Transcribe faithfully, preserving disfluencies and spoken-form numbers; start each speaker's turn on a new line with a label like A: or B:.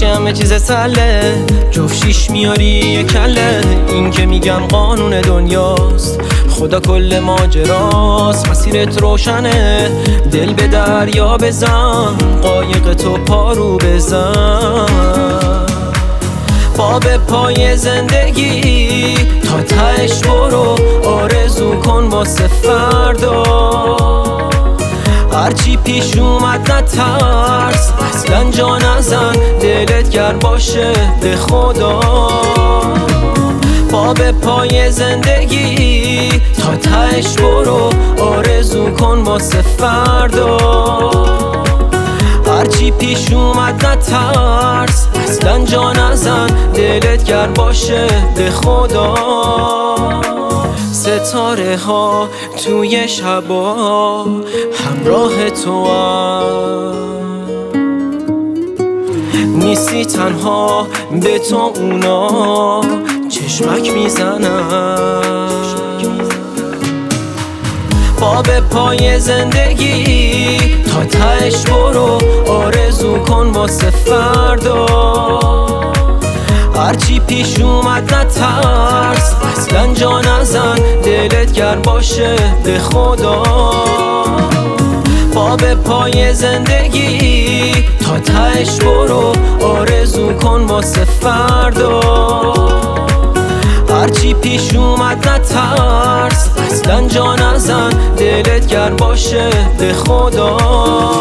A: هرچی همه چیز سله جفت شیش میاری یه کله. این که میگن قانون دنیاست، خدا کل ماجراست. مسیرت روشنه، دل به دریا بزن، قایق تو پارو بزن. پا به پای زندگی تا تهش برو، آرزو کن واسه فردا. هرچی پیش اومد نترس، اصلا جا نزن، دلت گرم باشه به خدا. پا به پای زندگی تا تهش برو، آرزو کن واسه فردا. هرچی پیش اومد نترس، اصلا جا نزن، دلت گرم باشه به خدا. ستاره ها توی شبا همراه تو هم، نیستی تنها به تو اونا چشمک میزنن. پا به پای زندگی تا تهش برو، آرزو کن واسه فردا. هرچی پیش اومد نترس، اصلا جا نزن، دلت گرم باشه به خدا. پا به پای زندگی تا تهش برو، آرزو کن واسه فردا. هرچی پیش اومد نترس، اصلا جا نزن، دلت گرم باشه به خدا.